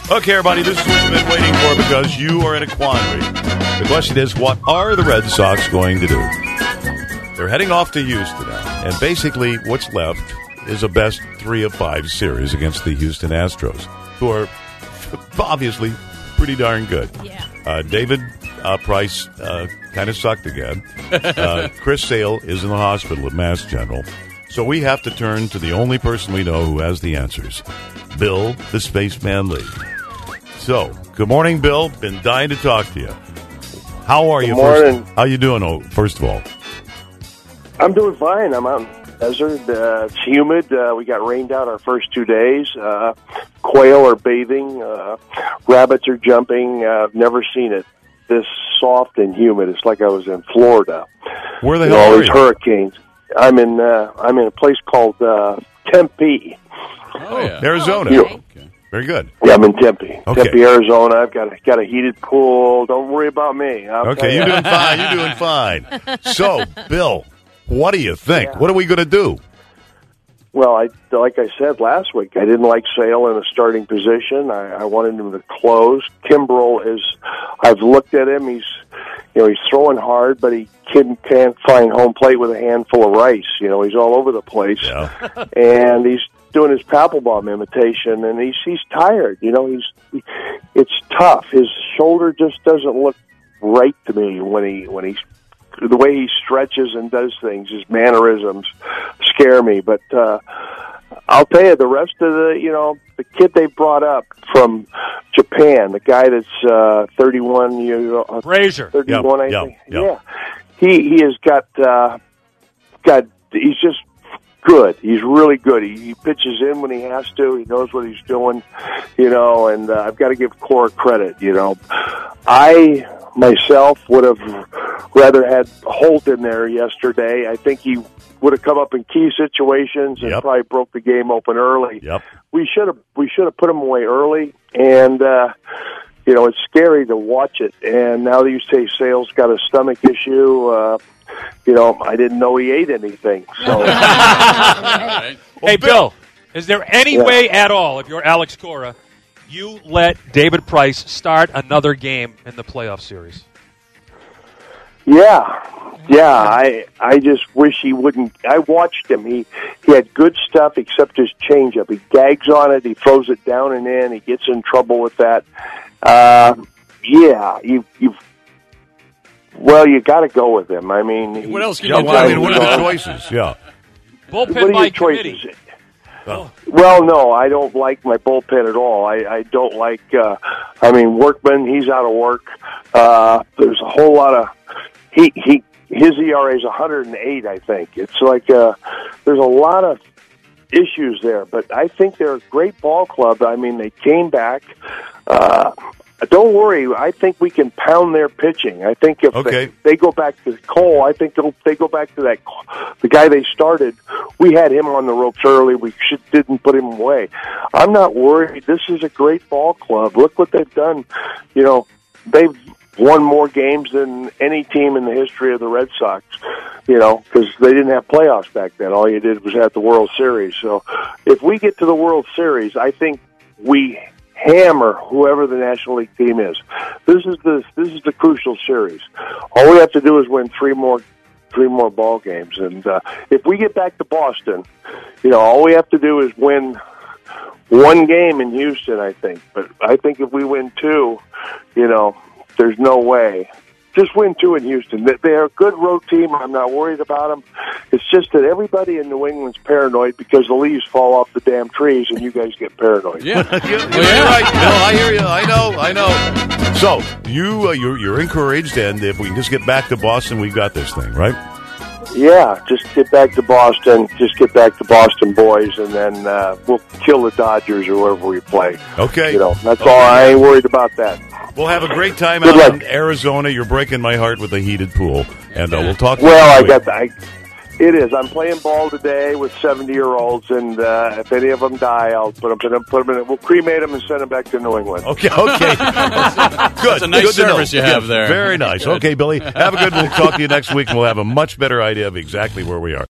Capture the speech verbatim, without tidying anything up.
Okay, everybody, this is what you've been waiting for because you are in a quandary. The question is, what are the Red Sox going to do? They're heading off to Houston now, and basically what's left is a best three of five series against the Houston Astros, who are obviously pretty darn good. Yeah. Uh, David uh, Price uh, kind of sucked again. Uh, Chris Sale is in the hospital at Mass General. So we have to turn to the only person we know who has the answers, Bill, the Spaceman Lee. So, good morning, Bill. Been dying to talk to you. How are Good you? morning. First, how you doing, oh, first of all? I'm doing fine. I'm out in the desert. Uh, it's humid. Uh, we got rained out our first two days. Uh, quail are bathing. Uh, rabbits are jumping. Uh, I've never seen it this soft and humid. It's like I was in Florida. Where the You hell know, all are these you? hurricanes. I'm in. Uh, I'm in a place called uh, Tempe. Oh, yeah. Arizona. Oh, okay. Okay. Very good. Yeah, I'm in Tempe. Okay. Tempe, Arizona. I've got a, got a heated pool. Don't worry about me. I'll tell Okay, you. you're doing fine. You're doing fine. So, Bill, what do you think? Yeah. What are we going to do? Well, I like I said last week, I didn't like Sale in a starting position. I, I wanted him to close. Kimbrel is. I've looked at him. He's, you know, he's throwing hard, but he can, can't find home plate with a handful of rice. You know, he's all over the place, Yeah. and he's doing his Papelbon imitation, and he's he's tired. You know, he's it's tough. His shoulder just doesn't look right to me when he when he's. The way he stretches and does things, his mannerisms scare me. But uh, I'll tell you, the rest of the, you know, the kid they brought up from Japan, the guy that's uh, thirty-one, you know, Brazier. thirty-one, Yep, I yep, think. yep. Yeah, he he has got uh, got. He's just good. He's really good. He, he pitches in when he has to. He knows what he's doing, you know. And uh, I've got to give Cora credit. You know, I myself would have rather had Holt in there yesterday. I think he would have come up in key situations and Yep. probably broke the game open early. Yep. We should have we should have put him away early, and uh, you know it's scary to watch it. And now that you say Sale's got a stomach issue, uh, you know I didn't know he ate anything. So Right. Hey, Bill, is there any Yeah. way at all, if you're Alex Cora, you let David Price start another game in the playoff series? yeah, yeah, I I just wish he wouldn't. I watched him. He he had good stuff except his changeup. He gags on it. He throws it down and in. He gets in trouble with that. Uh, yeah, you you. Well, you got to go with him. I mean, What else can Yeah, you well, I do? mean, what are the choices? Yeah. Bullpen What are by your committee. choices? Oh. Well, no, I don't like my bullpen at all. I, I don't like. Uh, I mean, Workman, he's out of work. Uh, there's a whole lot of he he his E R A is one hundred eight. I think it's like uh, there's a lot of issues there, but I think they're a great ball club. I mean, they came back. Uh, Don't worry. I think we can pound their pitching. I think if Okay. they, they go back to Cole, I think they'll, they go back to that the guy they started. We had him on the ropes early. We should, didn't put him away. I'm not worried. This is a great ball club. Look what they've done. You know, they've won more games than any team in the history of the Red Sox. You know, because they didn't have playoffs back then. All you did was have the World Series. So if we get to the World Series, I think we hammer whoever the National League team is. This is the this is the crucial series. All we have to do is win three more three more ball games, and uh, if we get back to Boston, you know, all we have to do is win one game in Houston. I think, but I think if we win two, you know, there's no way. Just win two in Houston. They- They're a good road team. I'm not worried about them. It's just that everybody in New England's paranoid because the leaves fall off the damn trees and you guys get paranoid. Yeah. You're, Well, you're yeah. right. No, I hear you. I know. I know. So you uh, you're, you're encouraged, and if we can just get back to Boston, we've got this thing, right? Yeah, just get back to Boston. Just get back to Boston boys, and then uh, we'll kill the Dodgers or whoever we play. Okay. You know, that's all. I ain't worried about that. We'll have a great time Good out luck. in Arizona. You're breaking my heart with a heated pool, and uh, we'll talk. Well, I next got week. that. I, it is. I'm playing ball today with seventy-year-olds, and uh, if any of them die, I'll put them, put them in. We'll cremate them and send them back to New England. Okay, okay. Good. That's a nice Good to know. service you have Yeah, there. Very nice. Good. Okay, Billy. Have a good one. We'll talk to you next week, and we'll have a much better idea of exactly where we are.